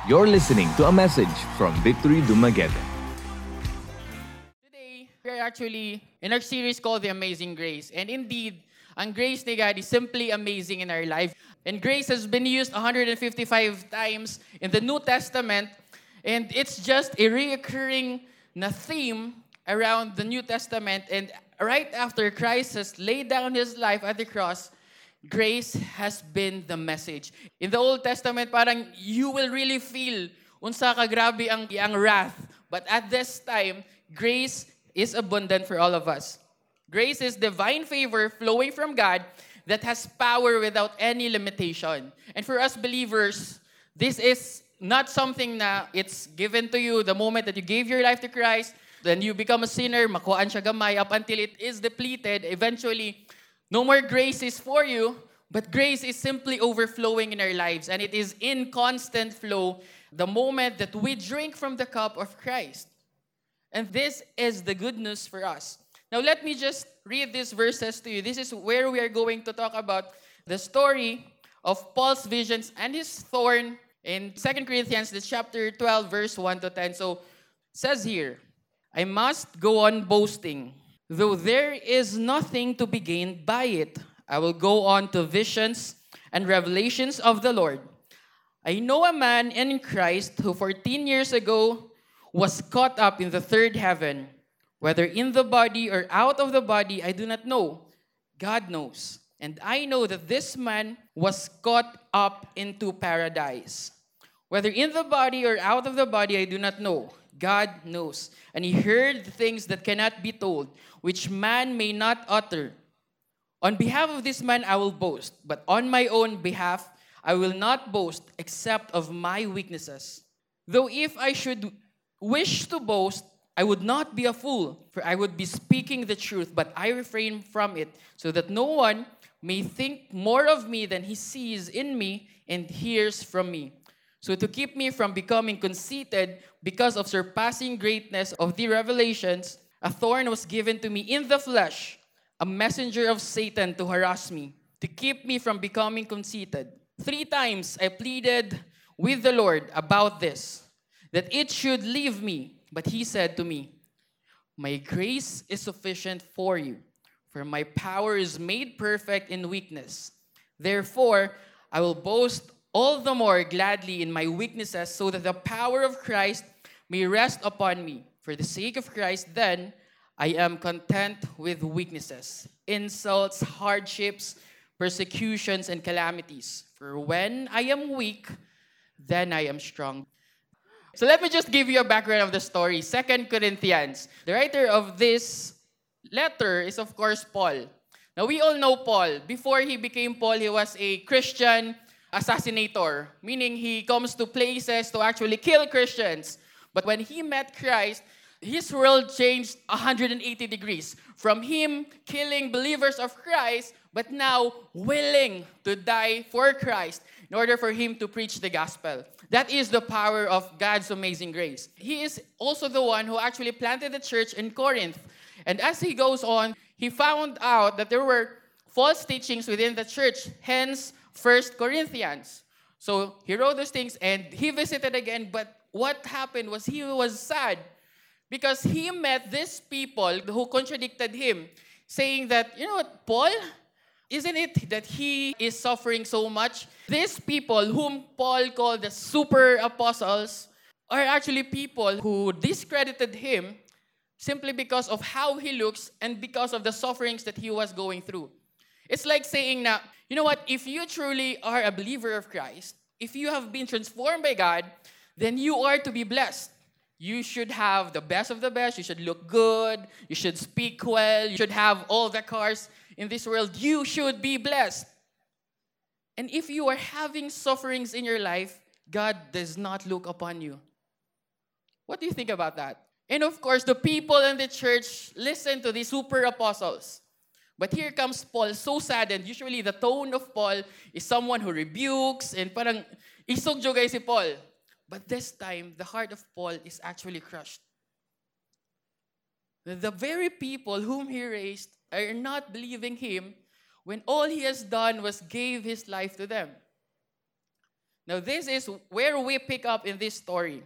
You're listening to a message from Victory Dumaguete. Today, we're actually in our series called The Amazing Grace. And indeed, ang grace ni God is simply amazing in our life. And grace has been used 155 times in the New Testament. And it's just a reoccurring na theme around the New Testament. And right after Christ has laid down His life at the cross, grace has been the message. In the Old Testament, parang you will really feel unsa ka grabe ang wrath. But at this time, grace is abundant for all of us. Grace is divine favor flowing from God that has power without any limitation. And for us believers, this is not something na it's given to you the moment that you gave your life to Christ, then you become a sinner, makuhaan siya gamay up until it is depleted. Eventually, no more grace is for you, but grace is simply overflowing in our lives. And it is in constant flow the moment that we drink from the cup of Christ. And this is the good news for us. Now, let me just read these verses to you. This is where we are going to talk about the story of Paul's visions and his thorn in 2 Corinthians, this chapter 12, verse 1 to 10. So, it says here, I must go on boasting, though there is nothing to be gained by it. I will go on to visions and revelations of the Lord. I know a man in Christ who 14 years ago was caught up in the third heaven. Whether in the body or out of the body, I do not know. God knows. And I know that this man was caught up into paradise. Whether in the body or out of the body, I do not know. God knows. And he heard things that cannot be told, which man may not utter. On behalf of this man, I will boast. But on my own behalf, I will not boast except of my weaknesses. Though if I should wish to boast, I would not be a fool, for I would be speaking the truth, but I refrain from it, so that no one may think more of me than he sees in me and hears from me. So to keep me from becoming conceited because of surpassing greatness of the revelations, a thorn was given to me in the flesh, a messenger of Satan to harass me, to keep me from becoming conceited. 3 times I pleaded with the Lord about this, that it should leave me. But he said to me, my grace is sufficient for you, for my power is made perfect in weakness. Therefore, I will boast all the more gladly in my weaknesses, so that the power of Christ may rest upon me. For the sake of Christ, then, I am content with weaknesses, insults, hardships, persecutions, and calamities. For when I am weak, then I am strong. So let me just give you a background of the story. 2 Corinthians. The writer of this letter is, of course, Paul. Now, we all know Paul. Before he became Paul, he was a Christian assassinator, meaning he comes to places to actually kill Christians. But when he met Christ, his world changed 180 degrees. From him killing believers of Christ, but now willing to die for Christ in order for him to preach the gospel. That is the power of God's amazing grace. He is also the one who actually planted the church in Corinth. And as he goes on, he found out that there were false teachings within the church, hence 1 Corinthians. So he wrote those things and he visited again, but what happened was he was sad because he met these people who contradicted him, saying that, you know what, Paul, isn't it that he is suffering so much? These people whom Paul called the super apostles are actually people who discredited him simply because of how he looks and because of the sufferings that he was going through. It's like saying na, you know what, if you truly are a believer of Christ, if you have been transformed by God, then you are to be blessed. You should have the best of the best. You should look good. You should speak well. You should have all the cars in this world. You should be blessed. And if you are having sufferings in your life, God does not look upon you. What do you think about that? And of course, the people in the church listen to the super apostles. But here comes Paul, so saddened. Usually, the tone of Paul is someone who rebukes and parang isog jogay si Paul. But this time, the heart of Paul is actually crushed. The very people whom he raised are not believing him when all he has done was gave his life to them. Now, this is where we pick up in this story.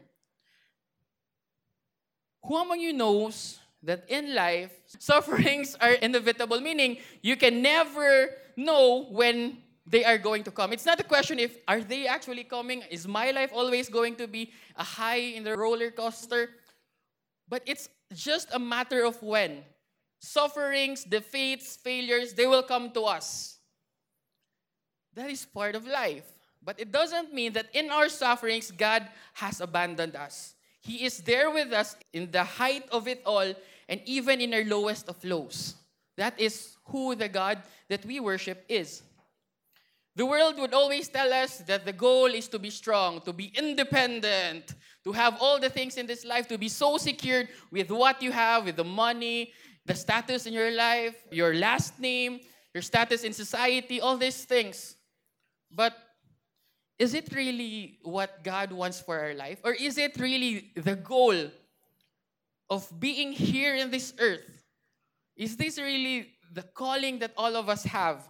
Who among you knows that in life, sufferings are inevitable, meaning you can never know when they are going to come. It's not a question if are they actually coming? Is my life always going to be a high in the roller coaster? But it's just a matter of when. Sufferings, defeats, failures, they will come to us. That is part of life. But it doesn't mean that in our sufferings, God has abandoned us. He is there with us in the height of it all and even in our lowest of lows. That is who the God that we worship is. The world would always tell us that the goal is to be strong, to be independent, to have all the things in this life, to be so secured with what you have, with the money, the status in your life, your last name, your status in society, all these things. But is it really what God wants for our life? Or is it really the goal of being here in this earth? Is this really the calling that all of us have?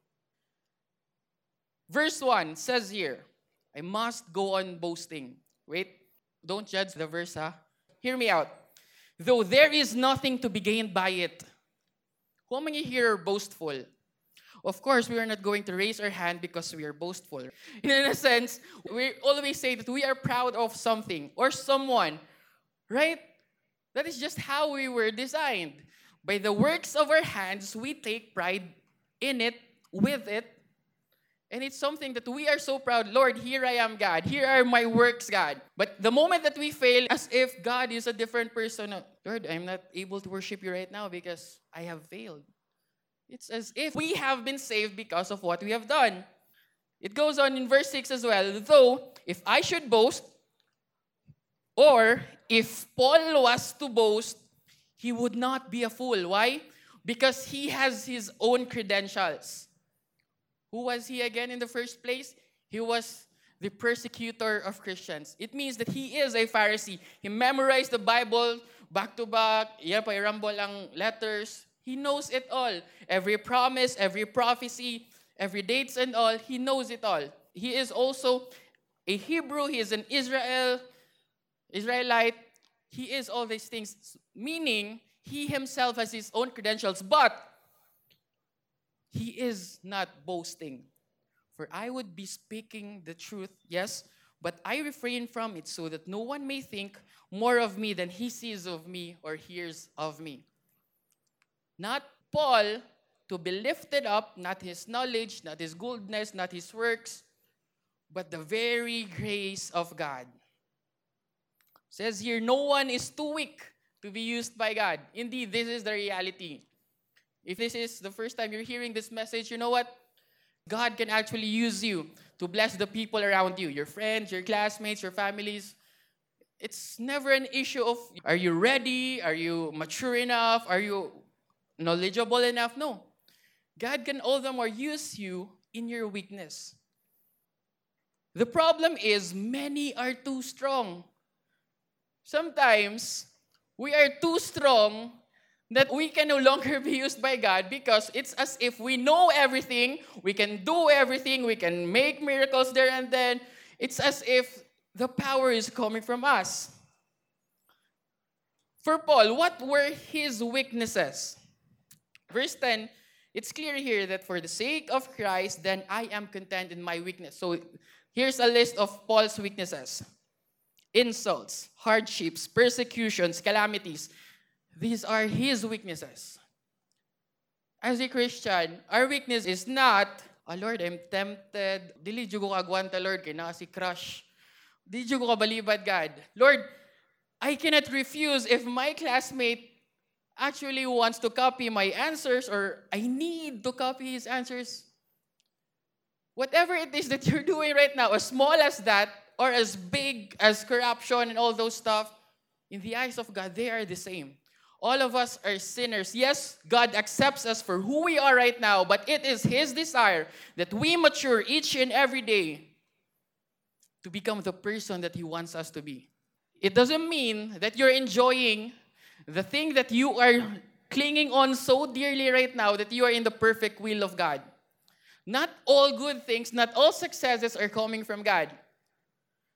Verse 1 says here, I must go on boasting. Wait, don't judge the verse, ha? Hear me out. Though there is nothing to be gained by it. How many here are boastful? Of course, we are not going to raise our hand because we are boastful. In a sense, we always say that we are proud of something or someone, right? That is just how we were designed. By the works of our hands, we take pride in it, with it. And it's something that we are so proud. Lord, here I am, God. Here are my works, God. But the moment that we fail, as if God is a different person, Lord, I'm not able to worship you right now because I have failed. It's as if we have been saved because of what we have done. It goes on in verse 6 as well. Though, if I should boast, or if Paul was to boast, he would not be a fool. Why? Because he has his own credentials. Who was he again in the first place? He was the persecutor of Christians. It means that he is a Pharisee. He memorized the Bible back to back. Yan pa, rumble ang letters. He knows it all. Every promise, every prophecy, every dates and all, he knows it all. He is also a Hebrew. He is an Israelite. He is all these things. Meaning, he himself has his own credentials. But he is not boasting. For I would be speaking the truth, yes, but I refrain from it so that no one may think more of me than he sees of me or hears of me. Not Paul to be lifted up, not his knowledge, not his goodness, not his works, but the very grace of God. It says here, no one is too weak to be used by God. Indeed, this is the reality. If this is the first time you're hearing this message, you know what? God can actually use you to bless the people around you, your friends, your classmates, your families. It's never an issue of, are you ready? Are you mature enough? Are you knowledgeable enough? No. God can all the more use you in your weakness. The problem is many are too strong. Sometimes we are too strong that we can no longer be used by God because it's as if we know everything, we can do everything, we can make miracles there and then. It's as if the power is coming from us. For Paul, what were his weaknesses? Verse 10, it's clear here that for the sake of Christ, then I am content in my weakness. So here's a list of Paul's weaknesses. Insults, hardships, persecutions, calamities. These are his weaknesses. As a Christian, our weakness is not, oh Lord, I'm tempted. Dili dyo ko kagwanta, Lord, kaya na si crush. Dili dyo ko kabalibad, God. Lord, I cannot refuse if my classmate actually wants to copy my answers or I need to copy his answers. Whatever it is that you're doing right now, as small as that or as big as corruption and all those stuff, in the eyes of God, they are the same. All of us are sinners. Yes, God accepts us for who we are right now, but it is His desire that we mature each and every day to become the person that He wants us to be. It doesn't mean that you're enjoying the thing that you are clinging on so dearly right now that you are in the perfect will of God. Not all good things, not all successes are coming from God.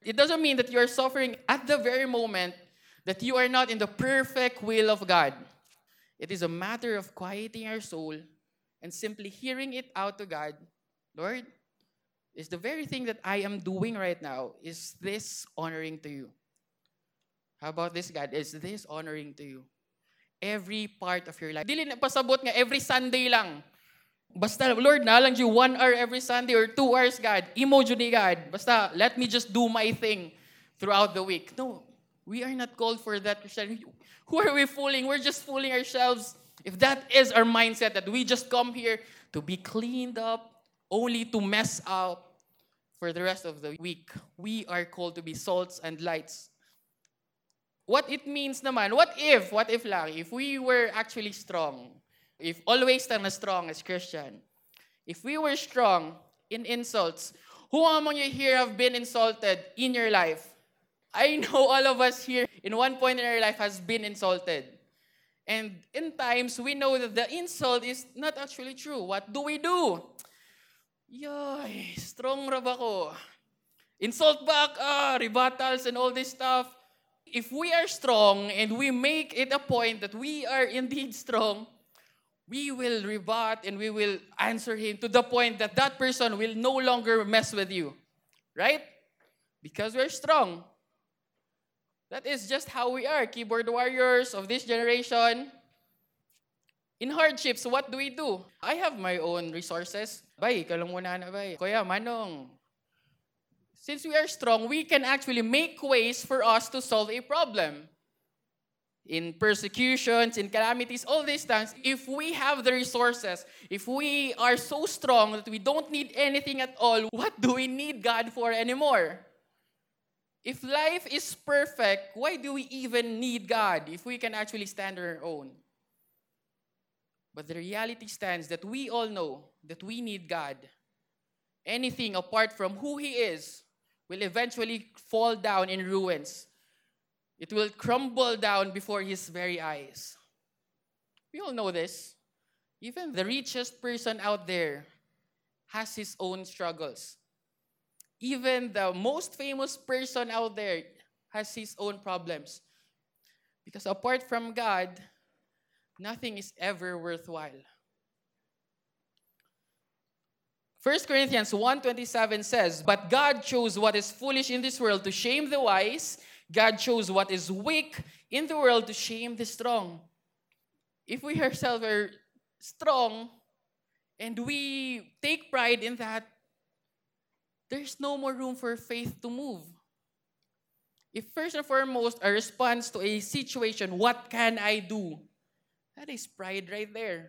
It doesn't mean that you are suffering at the very moment that you are not in the perfect will of God. It is a matter of quieting our soul and simply hearing it out to God. Lord, is the very thing that I am doing right now, is this honoring to you? How about this, God? Is this honoring to you? Every part of your life. Dili na pasabot nga every Sunday lang. Basta, Lord, na lang you 1 hour every Sunday or 2 hours, God. Imo jud ni God. Basta, let me just do my thing throughout the week. No, we are not called for that, Christian. Who are we fooling? We're just fooling ourselves. If that is our mindset, that we just come here to be cleaned up, only to mess up for the rest of the week. We are called to be salts and lights. What it means naman, what if lang, if we were actually strong, if always na strong as Christian, if we were strong in insults, who among you here have been insulted in your life? I know all of us here in one point in our life has been insulted. And in times, we know that the insult is not actually true. What do we do? Yoy, strong ra ba ko? Insult back, rebuttals and all this stuff. If we are strong and we make it a point that we are indeed strong, we will rebut and we will answer him to the point that that person will no longer mess with you. Right? Because we're strong. That is just how we are, keyboard warriors of this generation. In hardships, what do we do? I have my own resources. Bay, ikaw lang muna na, bay. Kuya, Manong, since we are strong, we can actually make ways for us to solve a problem. In persecutions, in calamities, all these times, if we have the resources, if we are so strong that we don't need anything at all, what do we need God for anymore? If life is perfect, why do we even need God if we can actually stand on our own? But the reality stands that we all know that we need God. Anything apart from who He is will eventually fall down in ruins. It will crumble down before His very eyes. We all know this. Even the richest person out there has his own struggles. Even the most famous person out there has his own problems. Because apart from God, nothing is ever worthwhile. 1 Corinthians 1:27 says, "But God chose what is foolish in this world to shame the wise. God chose what is weak in the world to shame the strong." If we ourselves are strong and we take pride in that, there's no more room for faith to move. If first and foremost, our response to a situation, what can I do? That is pride right there.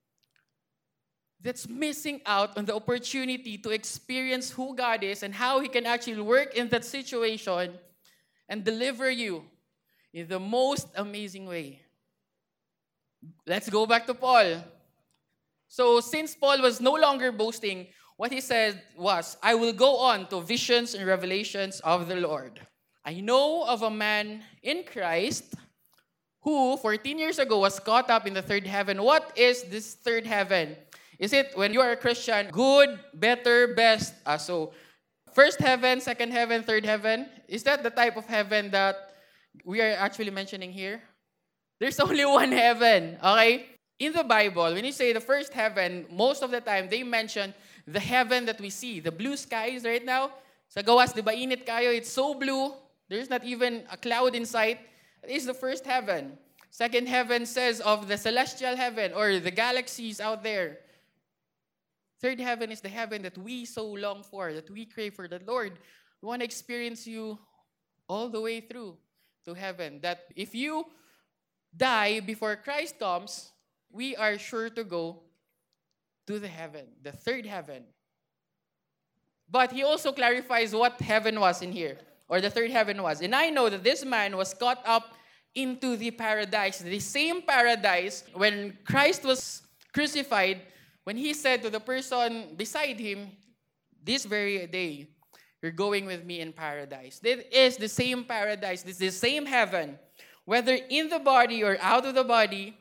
That's missing out on the opportunity to experience who God is and how He can actually work in that situation and deliver you in the most amazing way. Let's go back to Paul. So since Paul was no longer boasting, what he said was, "I will go on to visions and revelations of the Lord. I know of a man in Christ who 14 years ago was caught up in the third heaven." What is this third heaven? Is it when you are a Christian, good, better, best? So first heaven, second heaven, third heaven? Is that the type of heaven that we are actually mentioning here? There's only one heaven, okay? In the Bible, when you say the first heaven, most of the time, they mention the heaven that we see. The blue skies right now. Sa gawas, di ba init kayo? It's so blue. There's not even a cloud in sight. That is the first heaven. Second heaven says of the celestial heaven or the galaxies out there. Third heaven is the heaven that we so long for, that we crave for. The Lord, we want to experience you all the way through to heaven. That if you die before Christ comes, we are sure to go to the heaven, the third heaven. But he also clarifies what heaven was in here, or the third heaven was. "And I know that this man was caught up into the paradise," the same paradise when Christ was crucified, when he said to the person beside him, "This very day, you're going with me in paradise." This is the same paradise. This is the same heaven. Whether in the body or out of the body,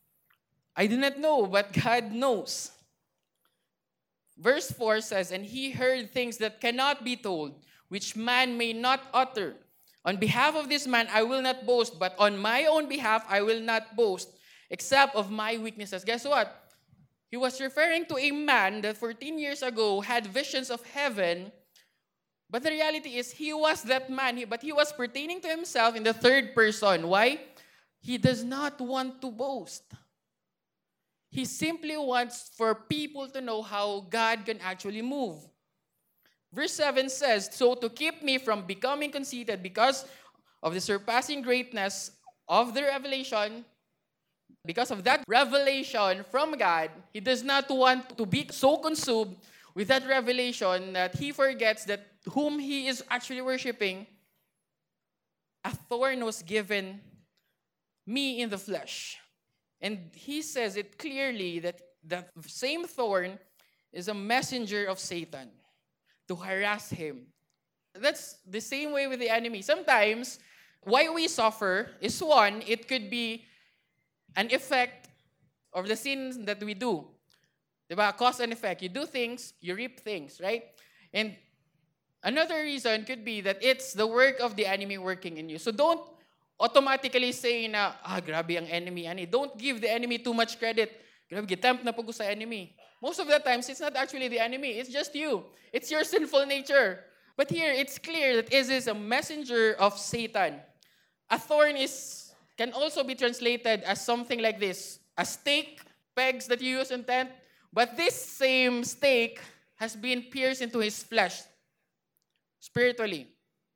I do not know, but God knows. Verse 4 says, "And he heard things that cannot be told, which man may not utter. On behalf of this man, I will not boast, but on my own behalf, I will not boast, except of my weaknesses. Guess what? He was referring to a man that 14 years ago had visions of heaven, but the reality is he was that man, but he was pertaining to himself in the third person. Why? He does not want to boast. He simply wants for people to know how God can actually move. Verse 7 says, so to keep me from becoming conceited because of the surpassing greatness of the revelation, because of that revelation from God, he does not want to be so consumed with that revelation that he forgets that whom he is actually worshiping, a thorn was given me in the flesh. And he says it clearly that the same thorn is a messenger of Satan to harass him. That's the same way with the enemy. Sometimes, why we suffer is one, it could be an effect of the sins that we do. Diba? Cause and effect. You do things, you reap things, right? And another reason could be that it's the work of the enemy working in you. So don't automatically say na, grabe ang enemy. Don't give the enemy too much credit. Grabe, gitempt na pag sa enemy. Most of the times, it's not actually the enemy. It's just you. It's your sinful nature. But here, it's clear that it is a messenger of Satan. A thorn can also be translated as something like this. A stake, pegs that you use in tent. But this same stake has been pierced into his flesh, spiritually.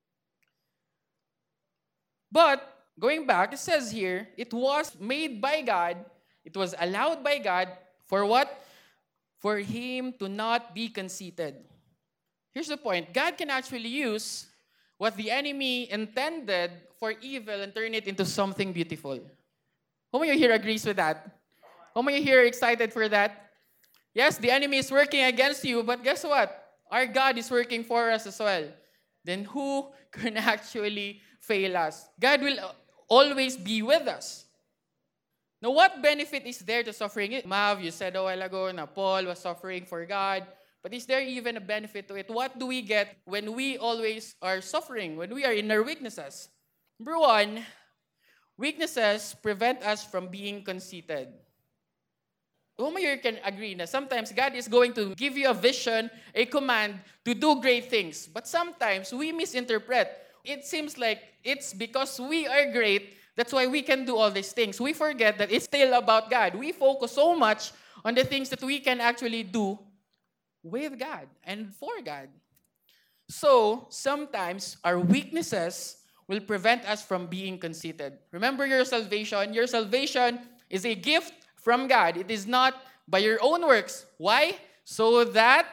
But, going back, it says here, it was made by God, it was allowed by God, for what? For him to not be conceited. Here's the point. God can actually use what the enemy intended for evil and turn it into something beautiful. Who of you here agrees with that? Who of you here excited for that? Yes, the enemy is working against you, but guess what? Our God is working for us as well. Then who can actually fail us? God will always be with us. Now, what benefit is there to suffering? Mav, you said a while ago na Paul was suffering for God. But is there even a benefit to it? What do we get when we always are suffering, when we are in our weaknesses? Number one, weaknesses prevent us from being conceited. Who of you can agree na sometimes God is going to give you a vision, a command to do great things. But sometimes we misinterpret. It seems like it's because we are great, that's why we can do all these things. We forget that it's still about God. We focus so much on the things that we can actually do with God and for God. So, sometimes our weaknesses will prevent us from being conceited. Remember your salvation. Your salvation is a gift from God. It is not by your own works. Why? So that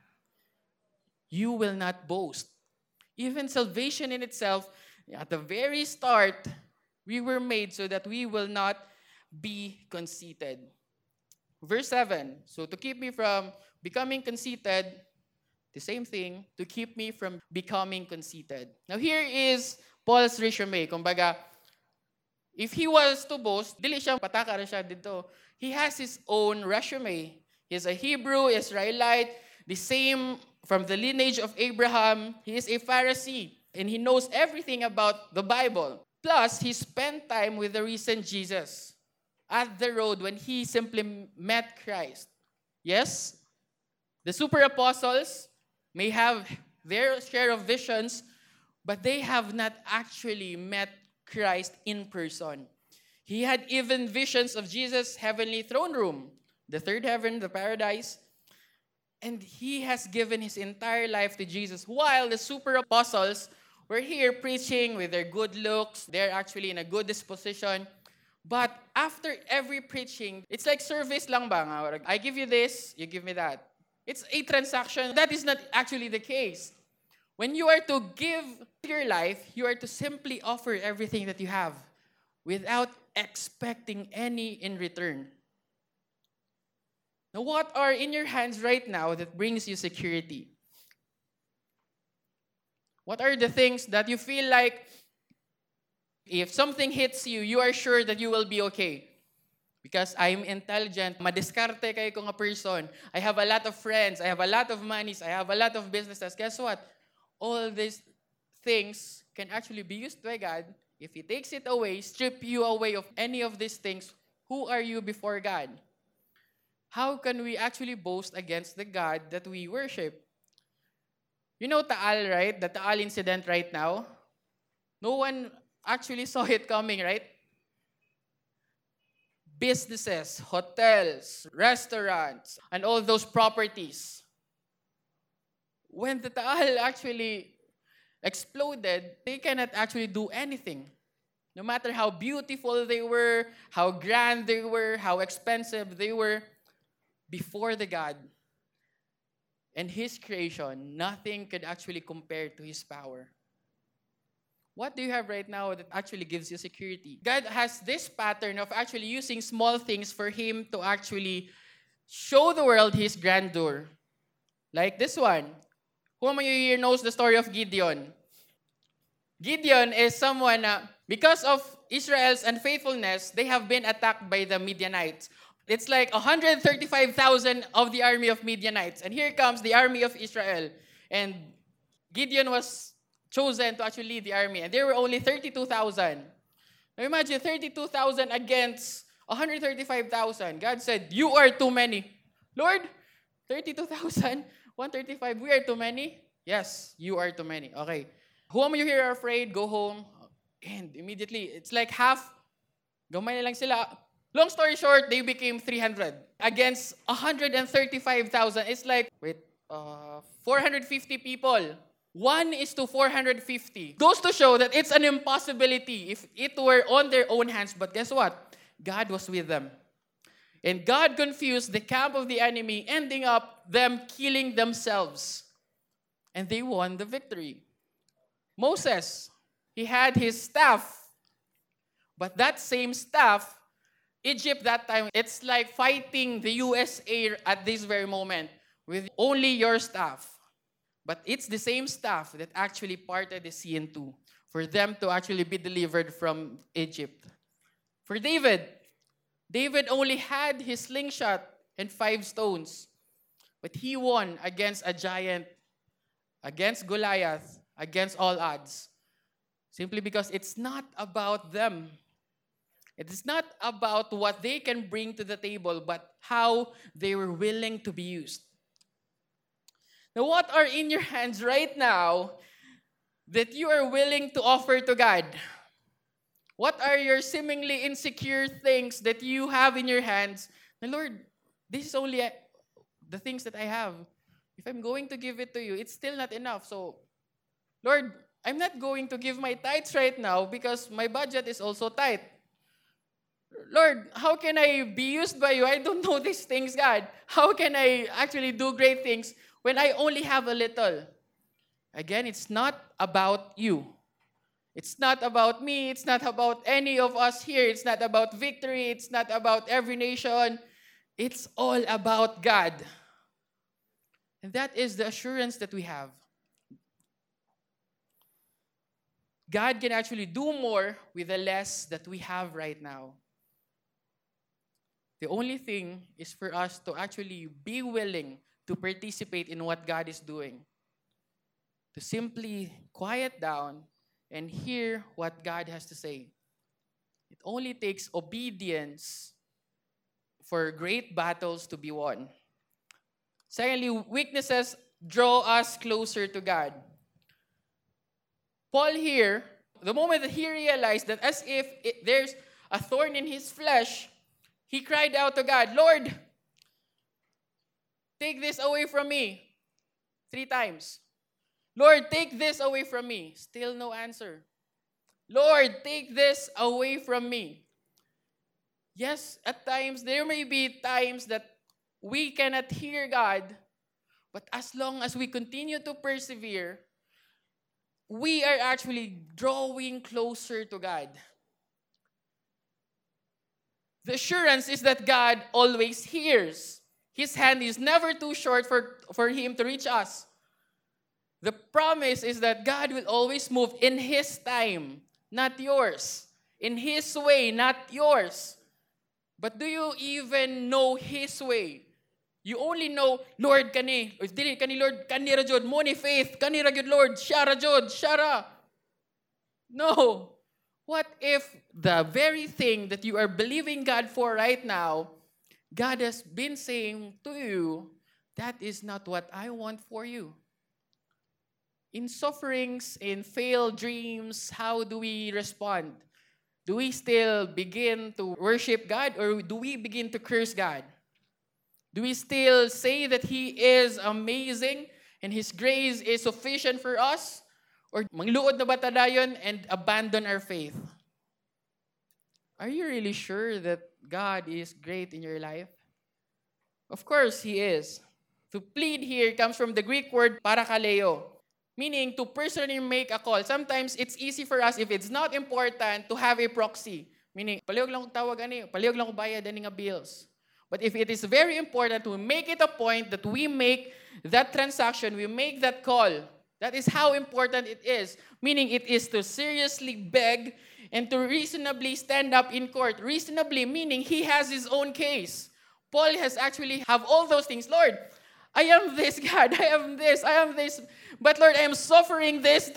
you will not boast. Even salvation in itself, at the very start, we were made so that we will not be conceited. Verse 7, so to keep me from becoming conceited, the same thing, to keep me from becoming conceited. Now here is Paul's resume. Kumbaga, if he was to boast, dili siya pataka siya dito. He has his own resume. He's a Hebrew, Israelite, the same from the lineage of Abraham. He is a Pharisee, and he knows everything about the Bible. Plus, he spent time with the risen Jesus at the road when he simply met Christ. Yes, the super apostles may have their share of visions, but they have not actually met Christ in person. He had even visions of Jesus' heavenly throne room, the third heaven, the paradise. And he has given his entire life to Jesus, while the super apostles were here preaching with their good looks. They're actually in a good disposition. But after every preaching, it's like service lang ba? I give you this, you give me that. It's a transaction. That is not actually the case. When you are to give your life, you are to simply offer everything that you have without expecting any in return. Now, what are in your hands right now that brings you security? What are the things that you feel like if something hits you, you are sure that you will be okay? Because I'm intelligent, madiskarte kayo kung a person. I have a lot of friends, I have a lot of monies, I have a lot of businesses. Guess what? all these things can actually be used by God. If He takes it away, strip you away of any of these things, who are you before God? How can we actually boast against the God that we worship? You know Taal, right? The Taal incident right now. No one actually saw it coming, right? Businesses, hotels, restaurants, and all those properties. When the Taal actually exploded, they cannot actually do anything. No matter how beautiful they were, how grand they were, how expensive they were, before the God and His creation, nothing could actually compare to His power. What do you have right now that actually gives you security? God has this pattern of actually using small things for Him to actually show the world His grandeur. Like this one. Who among you here knows the story of Gideon? Gideon is someone, because of Israel's unfaithfulness, they have been attacked by the Midianites. It's like 135,000 of the army of Midianites. And here comes the army of Israel. And Gideon was chosen to actually lead the army. And there were only 32,000. Now imagine 32,000 against 135,000. God said, you are too many. Lord, 32,000, 135, we are too many? Yes, you are too many. Okay. Who among you here are afraid? Go home. And immediately, it's like half. Gamay na lang sila. Long story short, they became 300 against 135,000. It's like, 450 people. 1:450. Goes to show that it's an impossibility if it were on their own hands. But guess what? God was with them. And God confused the camp of the enemy, ending up them killing themselves. And they won the victory. Moses, he had his staff. But that same staff, Egypt that time, it's like fighting the USA at this very moment with only your staff. But it's the same staff that actually parted the sea in two for them to actually be delivered from Egypt. For David, David only had his slingshot and 5 stones. But he won against a giant, against Goliath, against all odds. Simply because it's not about them. It is not about what they can bring to the table, but how they were willing to be used. Now, what are in your hands right now that you are willing to offer to God? What are your seemingly insecure things that you have in your hands? Now, Lord, this is only the things that I have. If I'm going to give it to you, it's still not enough. So, Lord, I'm not going to give my tithes right now because my budget is also tight. Lord, how can I be used by you? I don't know these things, God. How can I actually do great things when I only have a little? Again, it's not about you. It's not about me. It's not about any of us here. It's not about victory. It's not about every nation. It's all about God. And that is the assurance that we have. God can actually do more with the less that we have right now. The only thing is for us to actually be willing to participate in what God is doing. To simply quiet down and hear what God has to say. It only takes obedience for great battles to be won. Secondly, weaknesses draw us closer to God. Paul here, the moment that he realized that as if there's a thorn in his flesh, he cried out to God, Lord, take this away from me. 3 times. Lord, take this away from me. Still no answer. Lord, take this away from me. Yes, at times, there may be times that we cannot hear God, but as long as we continue to persevere, we are actually drawing closer to God. The assurance is that God always hears. His hand is never too short for Him to reach us. The promise is that God will always move in His time, not yours. In His way, not yours. But do you even know His way? You only know, Lord, kani. Or dili, kani Lord, kani ra jud. Mo ni faith. Kani ra jud, Lord. Siya ra jud. Siya ra. No. What if the very thing that you are believing God for right now, God has been saying to you, that is not what I want for you. In sufferings, in failed dreams, how do we respond? Do we still begin to worship God, or do we begin to curse God? Do we still say that He is amazing and His grace is sufficient for us? Or mangluod na ba ta dayon and abandon our faith? Are you really sure that God is great in your life? Of course, He is. To plead here comes from the Greek word parakaleo, meaning to personally make a call. Sometimes it's easy for us, if it's not important, to have a proxy. Meaning, palihog lang ko tawag ani, palihog lang ko bayad ani nga bills. But if it is very important, we make it a point that we make that transaction, we make that call. That is how important it is. Meaning it is to seriously beg and to reasonably stand up in court. Reasonably, meaning he has his own case. Paul has actually have all those things. Lord, I am this, God. I am this. But Lord, I am suffering this.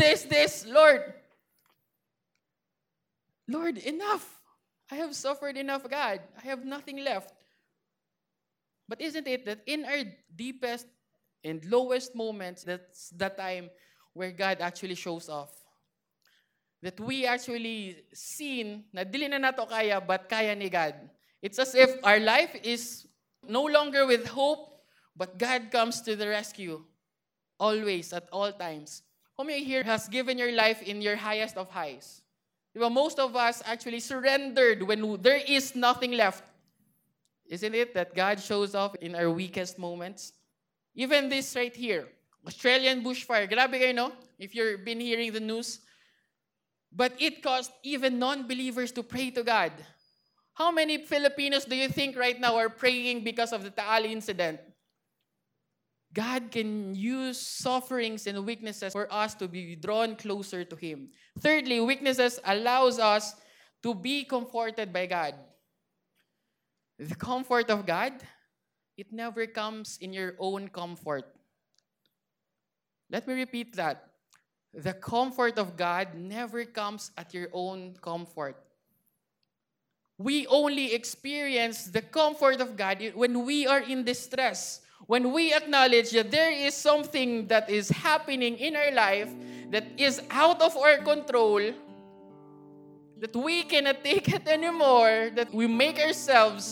Lord, enough. I have suffered enough, God. I have nothing left. But isn't it that in our deepest and lowest moments, that's the time where God actually shows off? That we actually seen na dili na nato kaya, but kaya ni God. It's as if our life is no longer with hope, but God comes to the rescue. Always, at all times. How many here has given your life in your highest of highs? Most of us actually surrendered when there is nothing left. Isn't it that God shows off in our weakest moments? Even this right here, Australian bushfire. Grabe kayo, no? If you've been hearing the news. But it caused even non-believers to pray to God. How many Filipinos do you think right now are praying because of the Taal incident? God can use sufferings and weaknesses for us to be drawn closer to Him. Thirdly, weaknesses allows us to be comforted by God. The comfort of God, it never comes in your own comfort. Let me repeat that. The comfort of God never comes at your own comfort. We only experience the comfort of God when we are in distress. When we acknowledge that there is something that is happening in our life that is out of our control, that we cannot take it anymore, that we make ourselves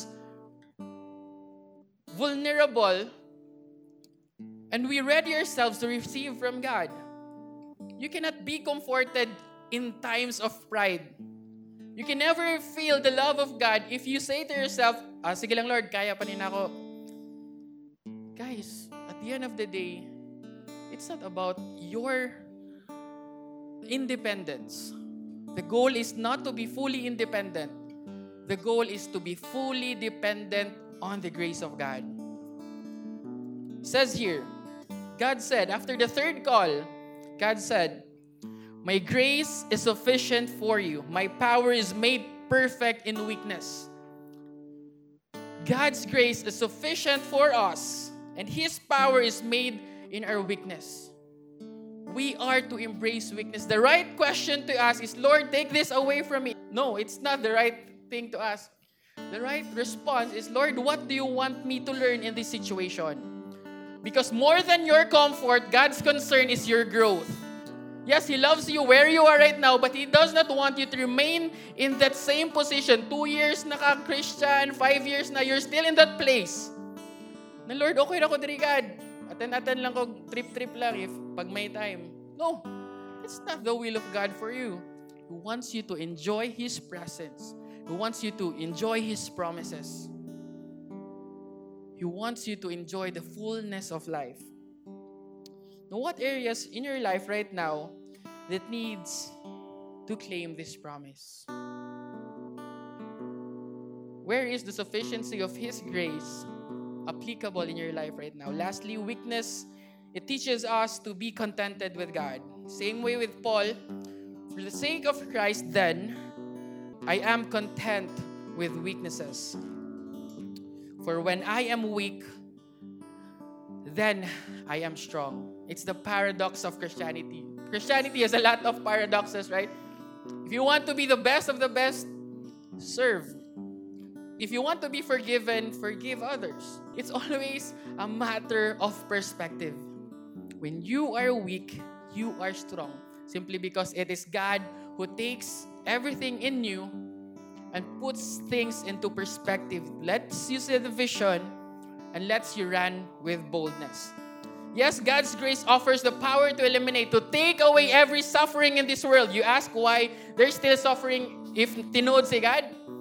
vulnerable, and we ready ourselves to receive from God. You cannot be comforted in times of pride. You can never feel the love of God if you say to yourself, sige lang Lord, kaya pa rin ako. Guys, at the end of the day, it's not about your independence. The goal is not to be fully independent. The goal is to be fully dependent on the grace of God. It says here, God said, after the third call, God said, my grace is sufficient for you. My power is made perfect in weakness. God's grace is sufficient for us, and His power is made in our weakness. We are to embrace weakness. The right question to ask is, Lord, take this away from me. No, it's not the right thing to ask. The right response is, Lord, what do you want me to learn in this situation? Because more than your comfort, God's concern is your growth. Yes, He loves you where you are right now, but He does not want you to remain in that same position. 2 years na ka Christian, 5 years na, you're still in that place. Na Lord, okay na ko diri God. Atan lang ko, trip lang if pag may time. No, it's not the will of God for you. He wants you to enjoy His presence. He wants you to enjoy His promises. He wants you to enjoy the fullness of life. Now, what areas in your life right now that needs to claim this promise? Where is the sufficiency of His grace applicable in your life right now? Lastly, weakness, it teaches us to be contented with God. Same way with Paul, for the sake of Christ then, I am content with weaknesses. For when I am weak, then I am strong. It's the paradox of Christianity. Christianity has a lot of paradoxes, right? If you want to be the best of the best, serve. If you want to be forgiven, forgive others. It's always a matter of perspective. When you are weak, you are strong. Simply because it is God who takes everything in you and puts things into perspective. Lets you see the vision and lets you run with boldness. Yes, God's grace offers the power to eliminate, to take away every suffering in this world. You ask why there's still suffering if tinood si God?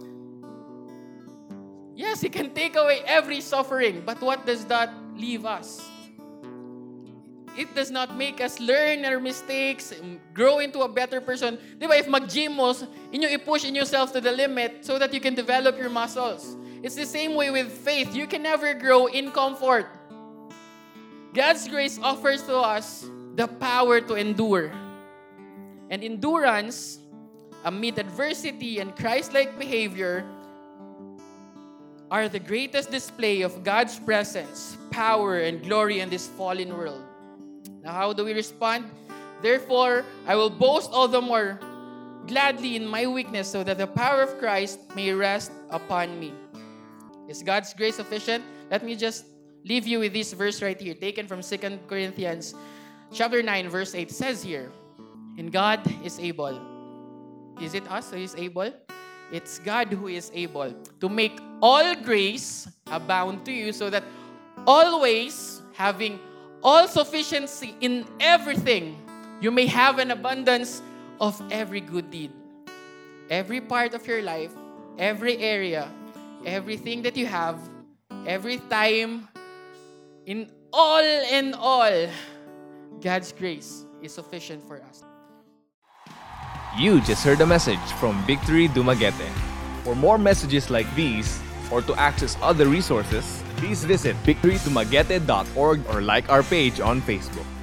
Yes, He can take away every suffering. But what does that leave us? It does not make us learn our mistakes, grow into a better person. Di ba, if mag-gym mo, inyo i-push in yourself to the limit so that you can develop your muscles. It's the same way with faith. You can never grow in comfort. God's grace offers to us the power to endure. And endurance, amid adversity and Christ-like behavior, are the greatest display of God's presence, power, and glory in this fallen world. Now, how do we respond? Therefore, I will boast all the more gladly in my weakness so that the power of Christ may rest upon me. Is God's grace sufficient? Let me just leave you with this verse right here, taken from 2 Corinthians chapter 9, verse 8. It says here, and God is able. Is it us who is able? It's God who is able to make all grace abound to you so that always having all sufficiency in everything, you may have an abundance of every good deed. Every part of your life, every area, everything that you have, every time, in all, God's grace is sufficient for us. You just heard a message from Victory Dumaguete. For more messages like these, or to access other resources, please visit victorydumaguete.org or like our page on Facebook.